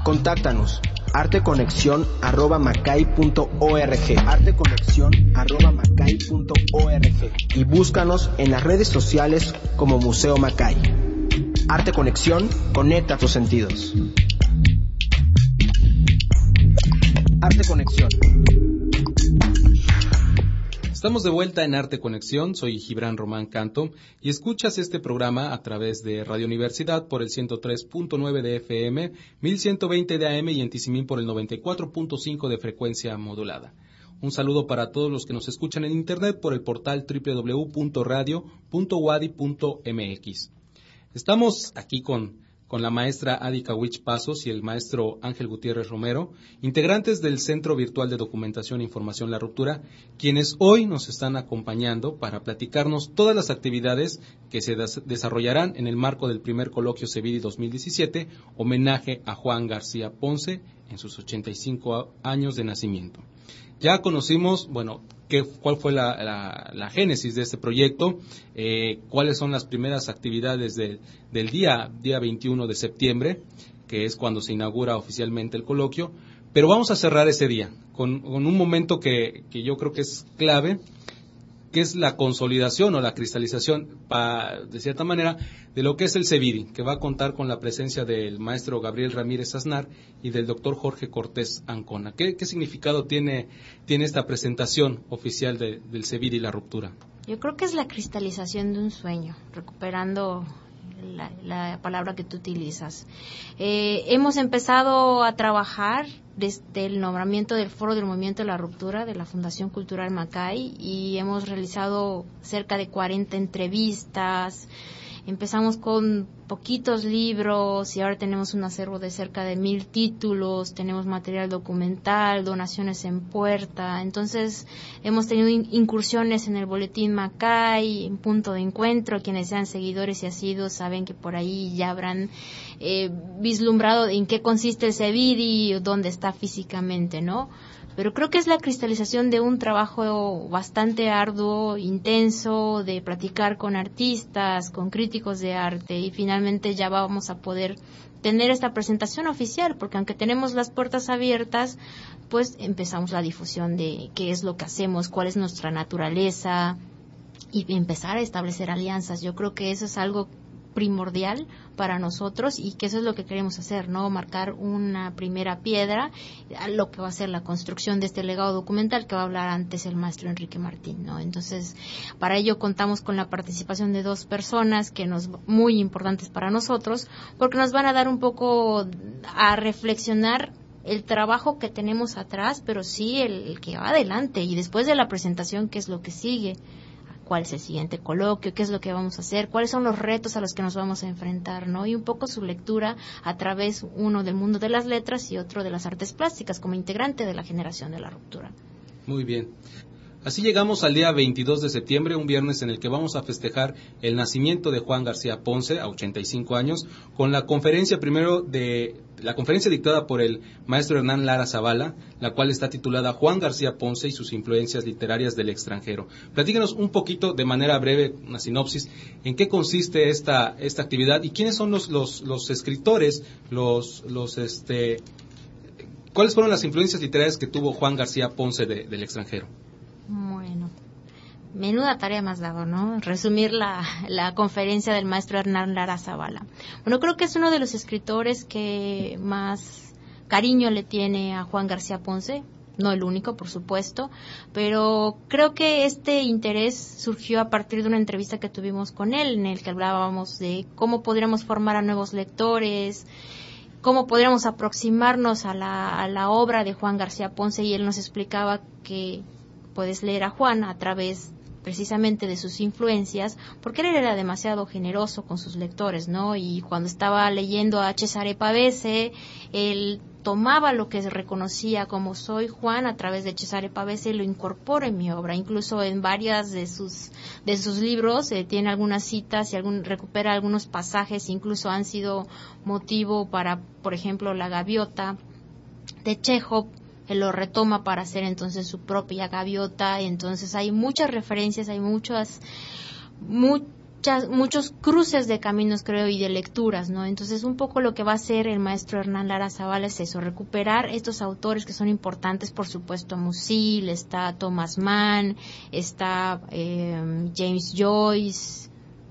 Contáctanos arteconexion@macay.org, arteconexion@macay.org, y búscanos en las redes sociales como Museo Macay. Arte Conexión, conecta tus sentidos. Arte Conexión. Estamos de vuelta en Arte Conexión, soy Gibran Román Canto y escuchas este programa a través de Radio Universidad por el 103.9 de FM, 1120 de AM y en Tizimín por el 94.5 de frecuencia modulada. Un saludo para todos los que nos escuchan en internet por el portal www.radio.wadi.mx. Estamos aquí con la maestra Adi Kawich Pasos y el maestro Ángel Gutiérrez Romero, integrantes del Centro Virtual de Documentación e Información La Ruptura, quienes hoy nos están acompañando para platicarnos todas las actividades que se desarrollarán en el marco del primer coloquio CEVIDI 2017, homenaje a Juan García Ponce en sus 85 años de nacimiento. Ya conocimos, cuál fue la génesis de este proyecto, cuáles son las primeras actividades del día 21 de septiembre, que es cuando se inaugura oficialmente el coloquio, pero vamos a cerrar ese día con un momento que yo creo que es clave, que es la consolidación o la cristalización, de cierta manera, de lo que es el CEVIDI, que va a contar con la presencia del maestro Gabriel Ramírez Aznar y del doctor Jorge Cortés Ancona. ¿Qué significado tiene esta presentación oficial del CEVIDI y La Ruptura? Yo creo que es la cristalización de un sueño, recuperando la palabra que tú utilizas. Hemos empezado a trabajar desde el nombramiento del Foro del Movimiento de la Ruptura de la Fundación Cultural Macay y hemos realizado cerca de 40 entrevistas. Empezamos con poquitos libros y ahora tenemos un acervo de cerca de 1,000 títulos, tenemos material documental, donaciones en puerta. Entonces hemos tenido incursiones en el Boletín Macay, en Punto de Encuentro. Quienes sean seguidores y asiduos saben que por ahí ya habrán vislumbrado en qué consiste el CEVIDI y dónde está físicamente, ¿no? Pero creo que es la cristalización de un trabajo bastante arduo, intenso, de platicar con artistas, con críticos de arte, y finalmente ya vamos a poder tener esta presentación oficial, porque aunque tenemos las puertas abiertas, pues empezamos la difusión de qué es lo que hacemos, cuál es nuestra naturaleza, y empezar a establecer alianzas. Yo creo que eso es algo primordial para nosotros y que eso es lo que queremos hacer, ¿no? Marcar una primera piedra a lo que va a ser la construcción de este legado documental que va a hablar antes el maestro Enrique Martín, ¿no? Entonces, para ello contamos con la participación de 2 personas muy importantes para nosotros, porque nos van a dar un poco a reflexionar el trabajo que tenemos atrás, pero sí el que va adelante, y después de la presentación, ¿qué es lo que sigue? ¿Cuál es el siguiente coloquio? ¿Qué es lo que vamos a hacer? ¿Cuáles son los retos a los que nos vamos a enfrentar, ¿no? Y un poco su lectura a través, uno del mundo de las letras y otro de las artes plásticas, como integrante de la generación de La Ruptura. Muy bien. Así llegamos al día 22 de septiembre, un viernes en el que vamos a festejar el nacimiento de Juan García Ponce, a 85 años, con la conferencia dictada por el maestro Hernán Lara Zavala, la cual está titulada Juan García Ponce y sus influencias literarias del extranjero. Platícanos un poquito, de manera breve, una sinopsis, en qué consiste esta actividad y quiénes son los escritores, cuáles fueron las influencias literarias que tuvo Juan García Ponce del extranjero. Bueno, menuda tarea me has dado, ¿no? Resumir la conferencia del maestro Hernán Lara Zavala. Bueno, creo que es uno de los escritores que más cariño le tiene a Juan García Ponce, no el único, por supuesto, pero creo que este interés surgió a partir de una entrevista que tuvimos con él, en el que hablábamos de cómo podríamos formar a nuevos lectores, cómo podríamos aproximarnos a la obra de Juan García Ponce, y él nos explicaba que puedes leer a Juan a través precisamente de sus influencias, porque él era demasiado generoso con sus lectores, ¿no? Y cuando estaba leyendo a Cesare Pavese, él tomaba lo que reconocía como soy Juan a través de Cesare Pavese y lo incorpora en mi obra. Incluso en varias de sus libros tiene algunas citas y recupera algunos pasajes, incluso han sido motivo para, por ejemplo, La Gaviota de Chekhov. Él lo retoma para hacer entonces su propia gaviota. Entonces hay muchas referencias, hay muchos cruces de caminos, creo, y de lecturas, ¿no? Entonces, un poco lo que va a hacer el maestro Hernán Lara Zavala es eso, recuperar estos autores que son importantes, por supuesto, Musil, está Thomas Mann, está James Joyce.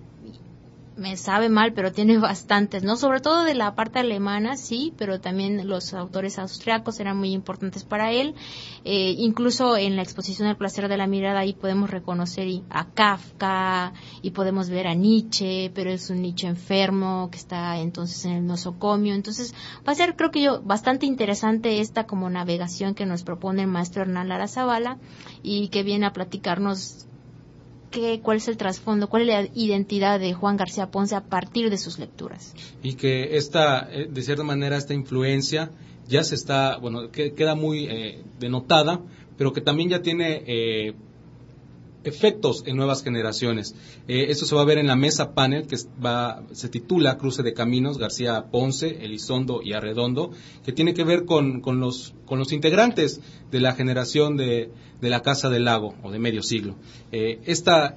Me sabe mal, pero tiene bastantes, ¿no? Sobre todo de la parte alemana, sí, pero también los autores austriacos eran muy importantes para él. Incluso en la exposición El placer de la mirada, ahí podemos reconocer a Kafka y podemos ver a Nietzsche, pero es un Nietzsche enfermo que está entonces en el nosocomio. Entonces va a ser, creo que bastante interesante esta como navegación que nos propone el maestro Hernán Lara Zavala y que viene a platicarnos cuál es el trasfondo, cuál es la identidad de Juan García Ponce a partir de sus lecturas. Y que de cierta manera, esta influencia ya se está, queda muy denotada, pero que también ya tiene efectos en nuevas generaciones. Esto se va a ver en la mesa panel que se titula Cruce de Caminos, García Ponce, Elizondo y Arredondo, que tiene que ver con los integrantes de la generación de la Casa del Lago o de medio siglo. Esta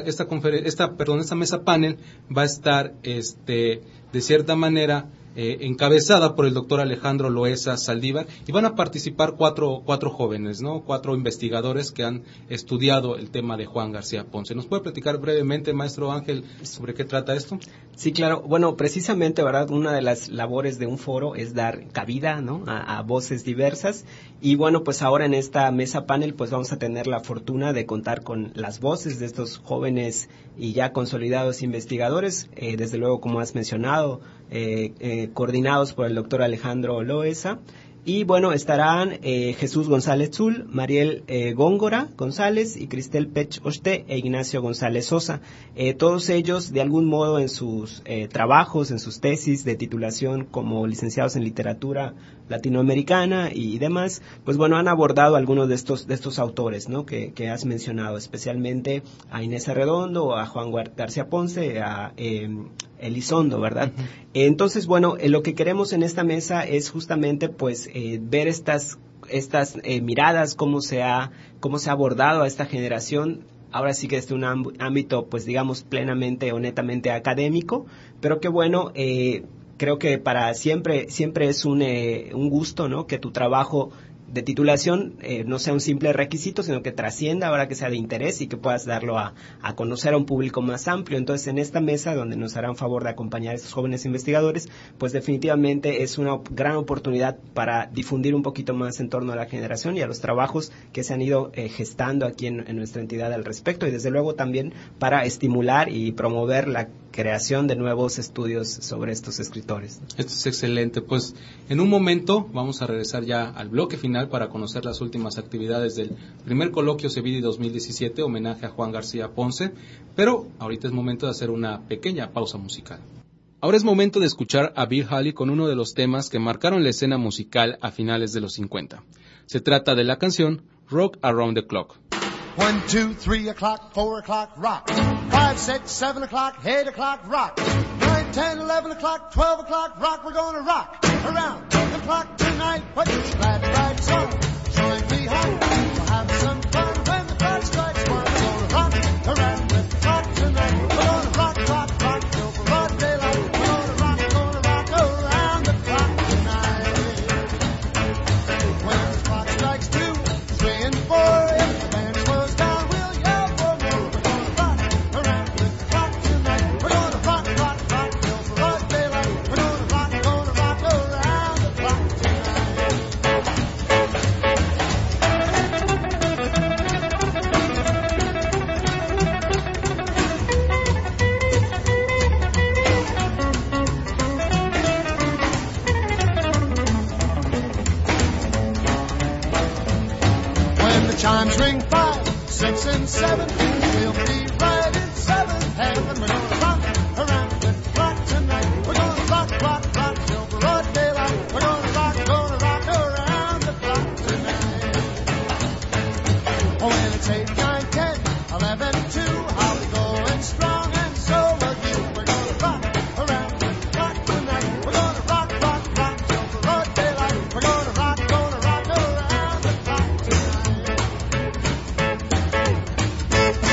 mesa panel va a estar de cierta manera encabezada por el doctor Alejandro Loesa Saldívar, y van a participar cuatro jóvenes, ¿no? 4 investigadores que han estudiado el tema de Juan García Ponce. ¿Nos puede platicar brevemente, maestro Ángel, sobre qué trata esto? Sí, claro. Bueno, precisamente, ¿verdad? Una de las labores de un foro es dar cabida, ¿no? a voces diversas, y bueno, pues ahora en esta mesa panel pues vamos a tener la fortuna de contar con las voces de estos jóvenes y ya consolidados investigadores, desde luego, como has mencionado, coordinados por el doctor Alejandro Loesa. Y bueno, estarán Jesús González Zul, Mariel Góngora González y Cristel Pech Oste e Ignacio González Sosa. Todos ellos, de algún modo, en sus trabajos, en sus tesis de titulación como licenciados en literatura latinoamericana y demás, pues bueno, han abordado algunos de estos autores, ¿no? que has mencionado, especialmente a Inés Arredondo, a Juan García Ponce, a Elizondo, ¿verdad? Uh-huh. Entonces, bueno, lo que queremos en esta mesa es justamente, pues, ver estas miradas, cómo se ha abordado a esta generación. Ahora sí que es un ámbito, pues, digamos, plenamente o netamente académico, pero que bueno, creo que para siempre es un gusto, ¿no? Que tu trabajo de titulación no sea un simple requisito, sino que trascienda, ahora que sea de interés y que puedas darlo a conocer a un público más amplio. Entonces, en esta mesa, donde nos harán favor de acompañar a estos jóvenes investigadores, pues definitivamente es una gran oportunidad para difundir un poquito más en torno a la generación y a los trabajos que se han ido gestando aquí en nuestra entidad al respecto, y desde luego también para estimular y promover la creación de nuevos estudios sobre estos escritores. Esto es excelente. Pues en un momento vamos a regresar ya al bloque final para conocer las últimas actividades del primer coloquio CEVIDI 2017, homenaje a Juan García Ponce, pero ahorita es momento de hacer una pequeña pausa musical. Ahora es momento de escuchar a Bill Haley con uno de los temas que marcaron la escena musical a finales de los 50. Se trata de la canción Rock Around the Clock. 1, 2, 3 o'clock, 4 o'clock, rock. 5, 6, 7 o'clock, 8 o'clock, rock. 9, 10, 11 o'clock, 12 o'clock, rock. We're gonna rock around the clock tonight. Put this glad right song, join me home. We'll have some fun when the clock strikes 1. We're gonna rock around the clock tonight. We're gonna rock, rock, rock till broad daylight. We're gonna rock around the clock tonight. When the clock strikes 2, 3 and 4, if the band slows down, we'll yell for more. We're gonna rock around the clock tonight. We're gonna rock, rock, rock till broad daylight. We're gonna rock around the clock tonight. When the chimes ring 5, 6 and 7, we'll be right in 7th heaven. We're gonna rock around the clock tonight. We're gonna rock, rock, rock till broad daylight. We're gonna rock around the clock tonight. Oh, when it's 8, 9, 10, 11, 2, I'll be going strong and so will you. We're gonna rock around the clock tonight. We're gonna rock, rock, rock till broad daylight. We're gonna rock around the clock tonight.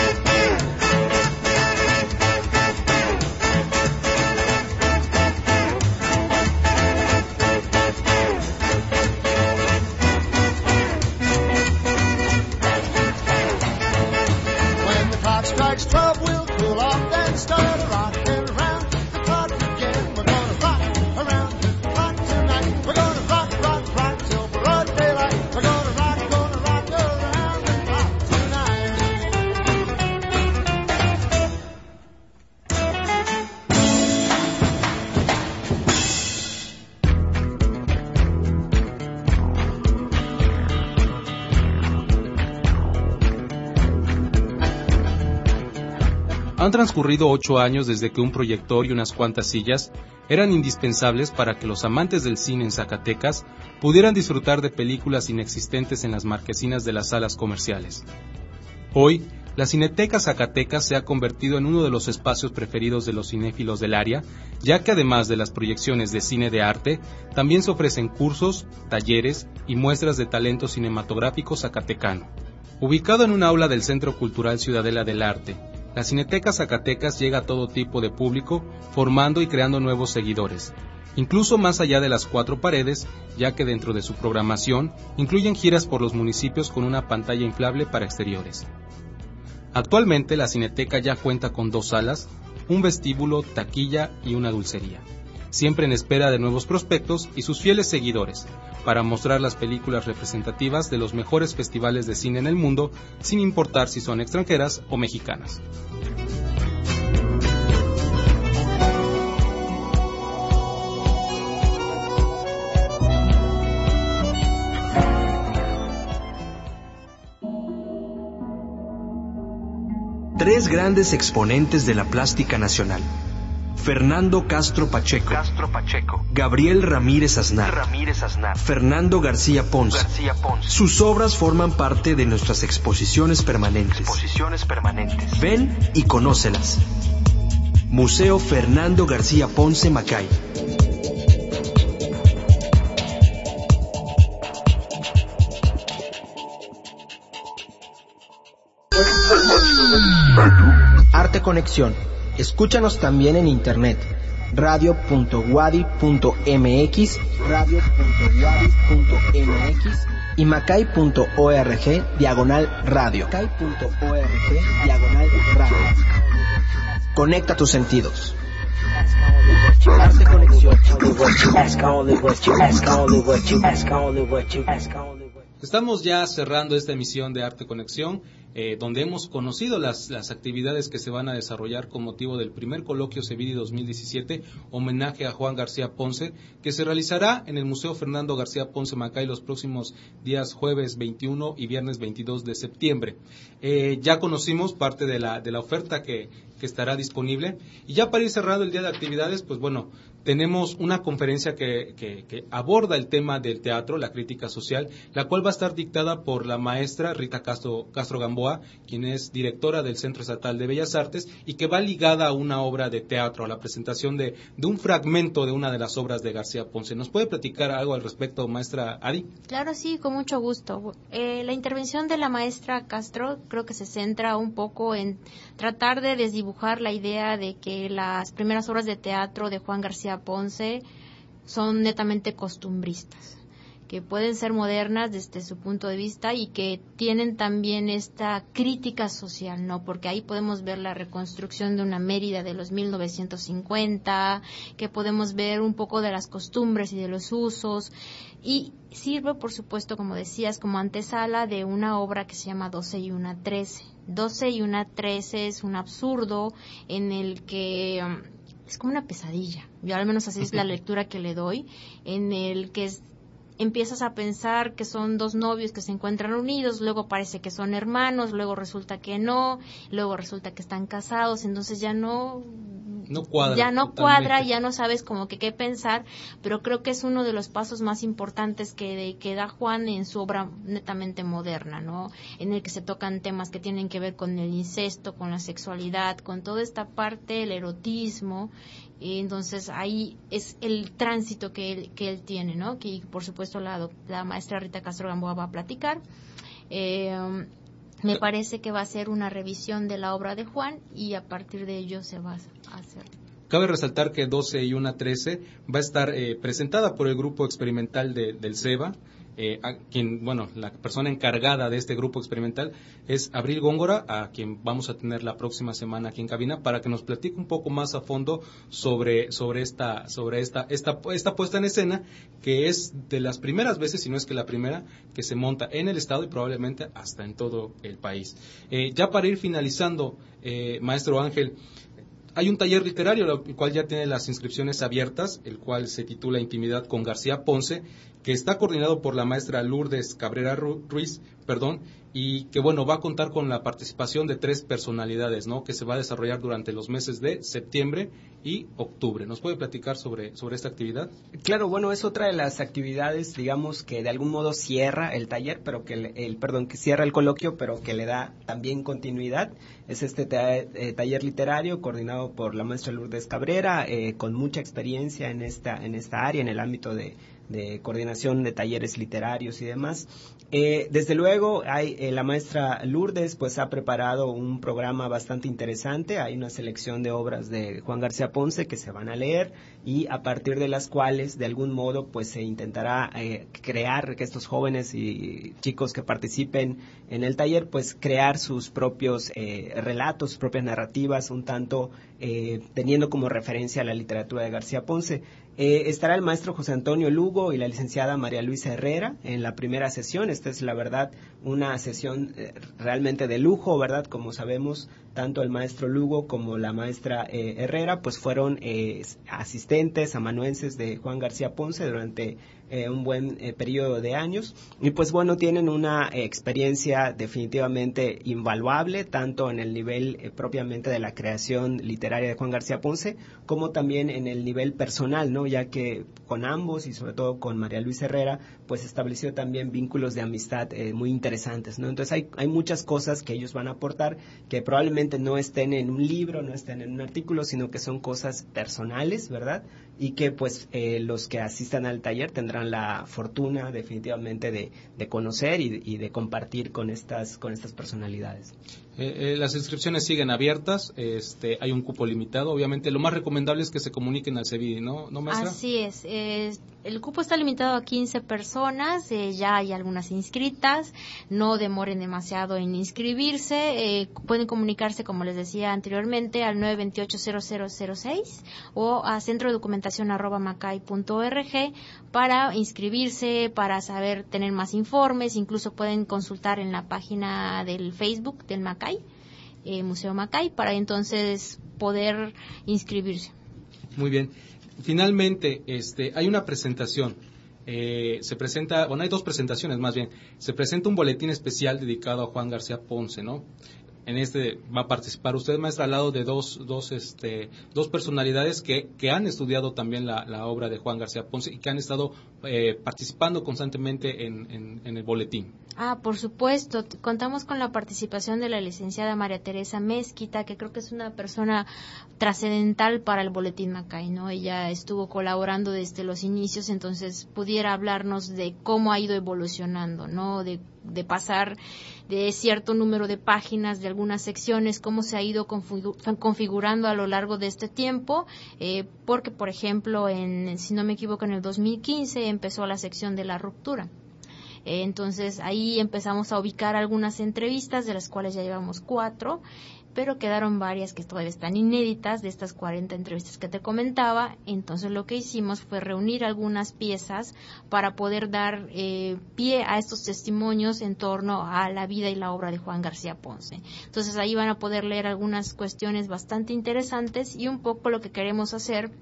Han transcurrido 8 años desde que un proyector y unas cuantas sillas eran indispensables para que los amantes del cine en Zacatecas pudieran disfrutar de películas inexistentes en las marquesinas de las salas comerciales. Hoy, la Cineteca Zacatecas se ha convertido en uno de los espacios preferidos de los cinéfilos del área, ya que además de las proyecciones de cine de arte, también se ofrecen cursos, talleres y muestras de talento cinematográfico zacatecano. Ubicado en un aula del Centro Cultural Ciudadela del Arte, la Cineteca Zacatecas llega a todo tipo de público, formando y creando nuevos seguidores, incluso más allá de las 4 paredes, ya que dentro de su programación incluyen giras por los municipios con una pantalla inflable para exteriores. Actualmente la Cineteca ya cuenta con 2 salas, un vestíbulo, taquilla y una dulcería, siempre en espera de nuevos prospectos y sus fieles seguidores, para mostrar las películas representativas de los mejores festivales de cine en el mundo, sin importar si son extranjeras o mexicanas. Tres grandes exponentes de la plástica nacional: Fernando Castro Pacheco, Gabriel Ramírez Aznar, Fernando García Ponce. Sus obras forman parte de nuestras exposiciones permanentes. Ven y conócelas. Museo Fernando García Ponce, Macay. Arte Conexión. Escúchanos también en internet, radio.wadi.mx, y macay.org/radio. Conecta tus sentidos. Arte Conexión. Estamos ya cerrando esta emisión de Arte Conexión, donde hemos conocido las actividades que se van a desarrollar con motivo del primer coloquio Cevidi 2017, homenaje a Juan García Ponce, que se realizará en el Museo Fernando García Ponce Macay los próximos días jueves 21 y viernes 22 de septiembre. Ya conocimos parte de la oferta que estará disponible, y ya para ir cerrando el día de actividades, pues bueno, tenemos una conferencia que aborda el tema del teatro, la crítica social, la cual va a estar dictada por la maestra Rita Castro Gamboa, quien es directora del Centro Estatal de Bellas Artes, y que va ligada a una obra de teatro, a la presentación de un fragmento de una de las obras de García Ponce. ¿Nos puede platicar algo al respecto, maestra Adi? Claro, sí, con mucho gusto. La intervención de la maestra Castro creo que se centra un poco en tratar de desdibujar la idea de que las primeras obras de teatro de Juan García Ponce son netamente costumbristas, que pueden ser modernas desde su punto de vista y que tienen también esta crítica social, ¿no? Porque ahí podemos ver la reconstrucción de una Mérida de los 1950, que podemos ver un poco de las costumbres y de los usos, y sirve, por supuesto, como decías, como antesala de una obra que se llama 12 y 1:13. 12 y 1:13 es un absurdo en el que es como una pesadilla. Yo al menos así es la lectura que le doy, en el que empiezas a pensar que son 2 novios que se encuentran unidos, luego parece que son hermanos, luego resulta que no, luego resulta que están casados, entonces ya no cuadra, ya no sabes como que qué pensar, pero creo que es uno de los pasos más importantes que da Juan en su obra netamente moderna, ¿no? En el que se tocan temas que tienen que ver con el incesto, con la sexualidad, con toda esta parte, el erotismo. Y entonces ahí es el tránsito que él tiene, ¿no? Que por supuesto la maestra Rita Castro Gamboa va a platicar. Me parece que va a ser una revisión de la obra de Juan y a partir de ello se va a hacer. Cabe resaltar que 12 y 1:13 va a estar presentada por el grupo experimental del CEBA. La persona encargada de este grupo experimental es Abril Góngora, a quien vamos a tener la próxima semana aquí en cabina para que nos platique un poco más a fondo sobre esta puesta en escena, que es de las primeras veces, si no es que la primera, que se monta en el estado y probablemente hasta en todo el país. Ya para ir finalizando, maestro Ángel, hay un taller literario, el cual ya tiene las inscripciones abiertas, el cual se titula Intimidad con García Ponce, que está coordinado por la maestra Lourdes Cabrera Ruiz, y que bueno, va a contar con la participación de 3 personalidades, ¿no? Que se va a desarrollar durante los meses de septiembre y octubre. ¿Nos puede platicar sobre esta actividad? Claro, bueno, es otra de las actividades, digamos, que de algún modo cierra el taller, pero que cierra el coloquio, pero que le da también continuidad. Es este taller literario coordinado por la maestra Lourdes Cabrera, con mucha experiencia en esta área, en el ámbito de coordinación de talleres literarios y demás. Desde luego, la maestra Lourdes pues ha preparado un programa bastante interesante. Hay una selección de obras de Juan García Ponce que se van a leer y a partir de las cuales de algún modo pues se intentará crear que estos jóvenes y chicos que participen en el taller pues crear sus propios relatos, sus propias narrativas, un tanto teniendo como referencia la literatura de García Ponce. Estará el maestro José Antonio Lugo y la licenciada María Luisa Herrera en la primera sesión. Esta es la verdad una sesión realmente de lujo, ¿verdad? Como sabemos, tanto el maestro Lugo como la maestra Herrera pues fueron asistentes amanuenses de Juan García Ponce durante un buen periodo de años y pues bueno, tienen una experiencia definitivamente invaluable tanto en el nivel propiamente de la creación literaria de Juan García Ponce como también en el nivel personal, ¿no? Ya que con ambos y sobre todo con María Luisa Herrera pues estableció también vínculos de amistad muy interesantes, ¿no? Entonces hay muchas cosas que ellos van a aportar que probablemente no estén en un libro, no estén en un artículo, sino que son cosas personales, ¿verdad? Y que pues los que asistan al taller tendrán la fortuna definitivamente de conocer y de compartir con estas personalidades. Las inscripciones siguen abiertas, hay un cupo limitado, obviamente lo más recomendable es que se comuniquen al CEBIDI, ¿no maestra? Así es, el cupo está limitado a 15 personas, ya hay algunas inscritas, no demoren demasiado en inscribirse, pueden comunicarse como les decía anteriormente al 928-0006 o a centrodocumentacion@macay.org para inscribirse, para saber tener más informes, incluso pueden consultar en la página del Facebook del Macay, Museo Macay, para entonces poder inscribirse. Muy bien. Finalmente, hay una presentación. Se presenta, bueno, hay 2 presentaciones más bien. Se presenta un boletín especial dedicado a Juan García Ponce, ¿no? En va a participar usted, maestra, al lado de dos personalidades que han estudiado también la obra de Juan García Ponce y que han estado participando constantemente en el boletín. Por supuesto, contamos con la participación de la licenciada María Teresa Mezquita, que creo que es una persona trascendental para el Boletín Macay, ¿no? Ella estuvo colaborando desde los inicios, entonces pudiera hablarnos de cómo ha ido evolucionando, ¿no? De pasar de cierto número de páginas, de algunas secciones, cómo se ha ido configurando a lo largo de este tiempo, porque, por ejemplo, si no me equivoco, en el 2015 empezó la sección de la ruptura. Entonces ahí empezamos a ubicar algunas entrevistas, de las cuales ya llevamos 4, pero quedaron varias que todavía están inéditas de estas 40 entrevistas que te comentaba. Entonces lo que hicimos fue reunir algunas piezas para poder dar pie a estos testimonios en torno a la vida y la obra de Juan García Ponce. Entonces ahí van a poder leer algunas cuestiones bastante interesantes y un poco lo que queremos hacer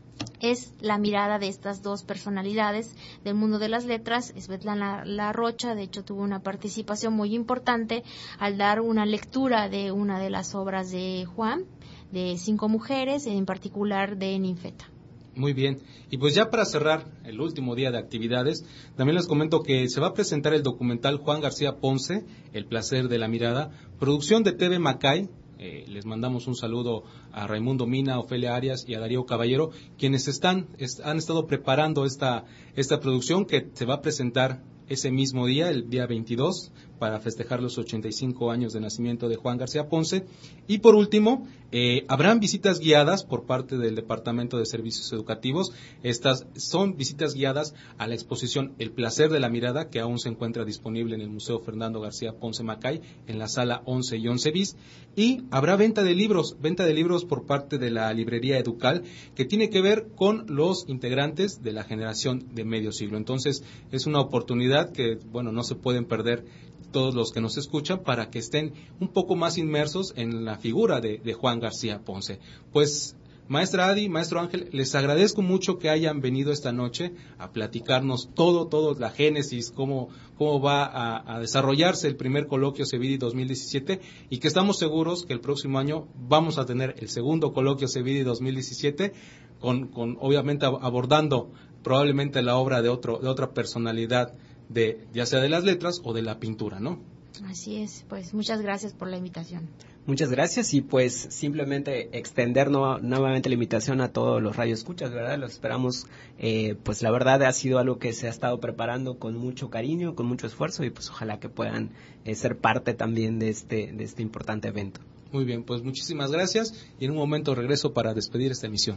es la mirada de estas 2 personalidades del mundo de las letras. Svetlana La Rocha, de hecho, tuvo una participación muy importante al dar una lectura de una de las obras de Juan, de 5 mujeres, en particular de Ninfeta. Muy bien, y pues ya para cerrar el último día de actividades, también les comento que se va a presentar el documental Juan García Ponce, El placer de la mirada, producción de TV Macay. Les mandamos un saludo a Raimundo Mina, a Ofelia Arias y a Darío Caballero, quienes han estado preparando esta producción que se va a presentar ese mismo día, el día 22, para festejar los 85 años de nacimiento de Juan García Ponce. Y por último, habrán visitas guiadas por parte del Departamento de Servicios Educativos. Estas son visitas guiadas a la exposición El placer de la mirada, que aún se encuentra disponible en el Museo Fernando García Ponce Macay, en la sala 11 y 11 bis. Y habrá venta de libros por parte de la librería Educal, que tiene que ver con los integrantes de la generación de medio siglo. Entonces, es una oportunidad que, bueno, no se pueden perder todos los que nos escuchan para que estén un poco más inmersos en la figura de Juan García Ponce. Pues Maestra Adi, maestro Ángel, les agradezco mucho que hayan venido esta noche a platicarnos todo, la génesis, cómo va a desarrollarse el primer coloquio CEVIDI 2017 y que estamos seguros que el próximo año vamos a tener el segundo coloquio CEVIDI 2017 con obviamente abordando probablemente la obra de otra personalidad ya sea de las letras o de la pintura, ¿no? Así es, pues muchas gracias por la invitación. Muchas gracias y pues simplemente extender nuevamente la invitación a todos los radioescuchas, ¿verdad? Los esperamos, pues la verdad ha sido algo que se ha estado preparando con mucho cariño, con mucho esfuerzo y pues ojalá que puedan ser parte también de este importante evento. Muy bien, pues muchísimas gracias y en un momento regreso para despedir esta emisión.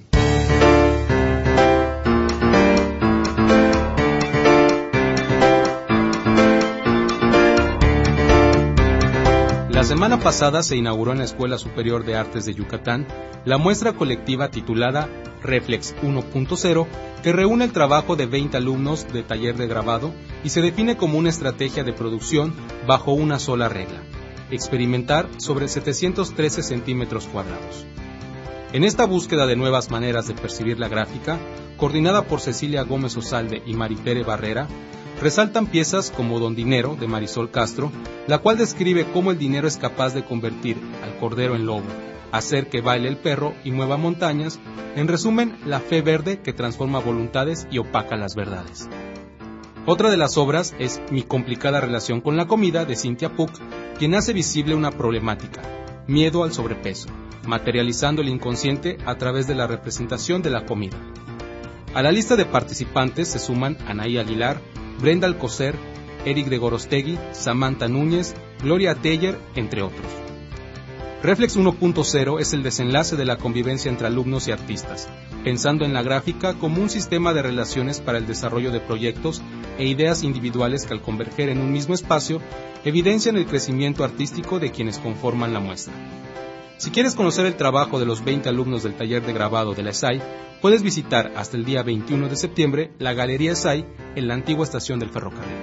La semana pasada se inauguró en la Escuela Superior de Artes de Yucatán la muestra colectiva titulada Reflex 1.0, que reúne el trabajo de 20 alumnos de taller de grabado y se define como una estrategia de producción bajo una sola regla: experimentar sobre 713 centímetros cuadrados. En esta búsqueda de nuevas maneras de percibir la gráfica, coordinada por Cecilia Gómez Osalde y Maritere Barrera, resaltan piezas como Don Dinero, de Marisol Castro, la cual describe cómo el dinero es capaz de convertir al cordero en lobo, hacer que baile el perro y mueva montañas, en resumen, la fe verde que transforma voluntades y opaca las verdades. Otra de las obras es Mi complicada relación con la comida, de Cynthia Puck, quien hace visible una problemática: miedo al sobrepeso, materializando el inconsciente a través de la representación de la comida. A la lista de participantes se suman Anaí Aguilar, Brenda Alcocer, Eric de Gorostegui, Samantha Núñez, Gloria Teller, entre otros. Reflex 1.0 es el desenlace de la convivencia entre alumnos y artistas, pensando en la gráfica como un sistema de relaciones para el desarrollo de proyectos e ideas individuales que al converger en un mismo espacio evidencian el crecimiento artístico de quienes conforman la muestra. Si quieres conocer el trabajo de los 20 alumnos del taller de grabado de la ESAI, puedes visitar hasta el día 21 de septiembre la Galería ESAI en la antigua estación del ferrocarril.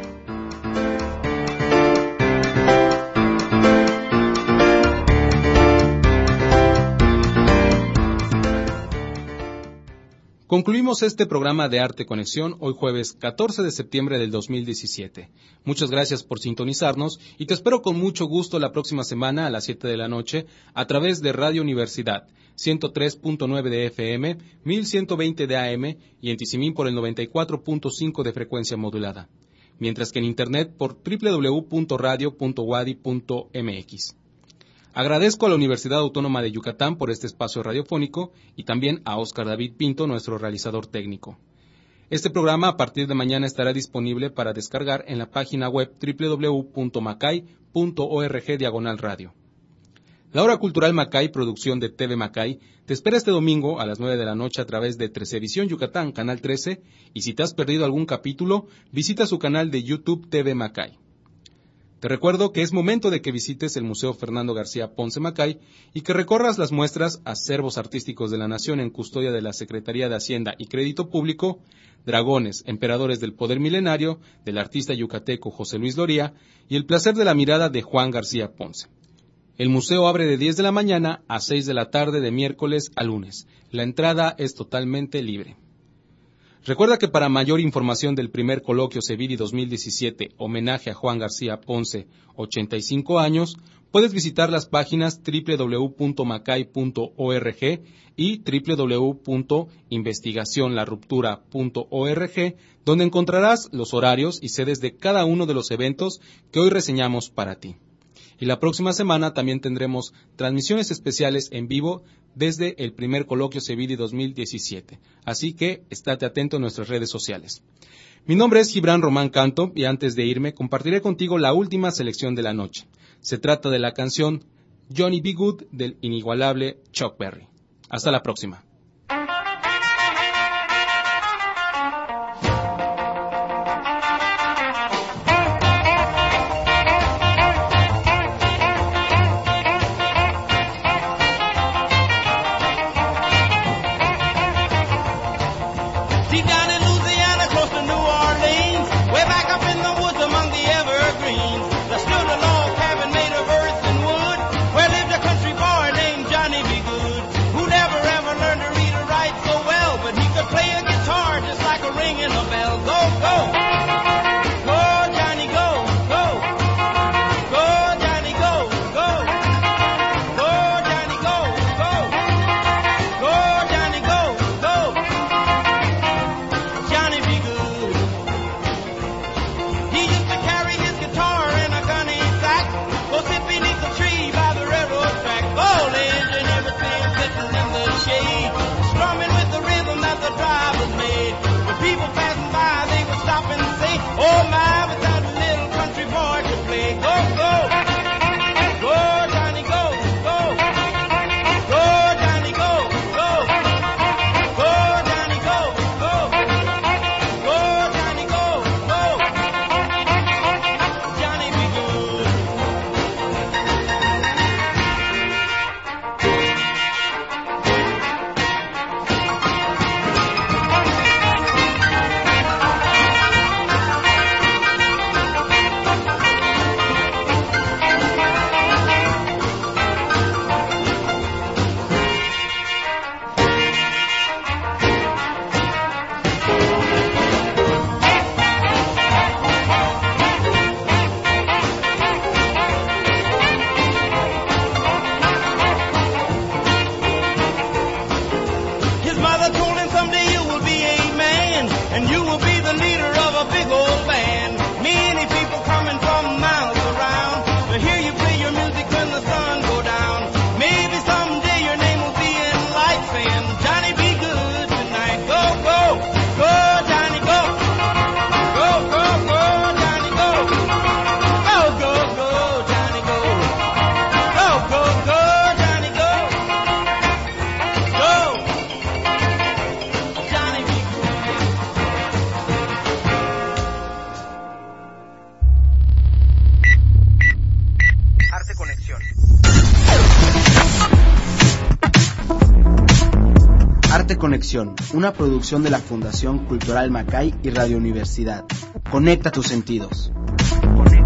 Concluimos este programa de Arte Conexión hoy jueves 14 de septiembre del 2017. Muchas gracias por sintonizarnos y te espero con mucho gusto la próxima semana a las 7 de la noche a través de Radio Universidad 103.9 de FM, 1120 de AM y en Tizimín por el 94.5 de frecuencia modulada, mientras que en Internet por www.radio.wadi.mx. Agradezco a la Universidad Autónoma de Yucatán por este espacio radiofónico y también a Óscar David Pinto, nuestro realizador técnico. Este programa a partir de mañana estará disponible para descargar en la página web www.macay.org/radio. La Hora Cultural Macay, producción de TV Macay, te espera este domingo a las 9 de la noche a través de Trecevisión Yucatán, Canal 13, y si te has perdido algún capítulo, visita su canal de YouTube TV Macay. Te recuerdo que es momento de que visites el Museo Fernando García Ponce Macay y que recorras las muestras Acervos Artísticos de la Nación en custodia de la Secretaría de Hacienda y Crédito Público, Dragones, Emperadores del Poder Milenario, del artista yucateco José Luis Loría, y El Placer de la Mirada de Juan García Ponce. El museo abre de 10 de la mañana a 6 de la tarde de miércoles a lunes. La entrada es totalmente libre. Recuerda que para mayor información del primer coloquio CEVIDI 2017, homenaje a Juan García Ponce, 85 años, puedes visitar las páginas www.macay.org y www.investigacionlaruptura.org, donde encontrarás los horarios y sedes de cada uno de los eventos que hoy reseñamos para ti. Y la próxima semana también tendremos transmisiones especiales en vivo desde el primer coloquio CEVIDI 2017. Así que estate atento en nuestras redes sociales. Mi nombre es Gibran Román Canto y antes de irme compartiré contigo la última selección de la noche. Se trata de la canción Johnny B. Good del inigualable Chuck Berry. Hasta la próxima. Who never ever learned to read Arte Conexión, una producción de la Fundación Cultural Macay y Radio Universidad. Conecta tus sentidos.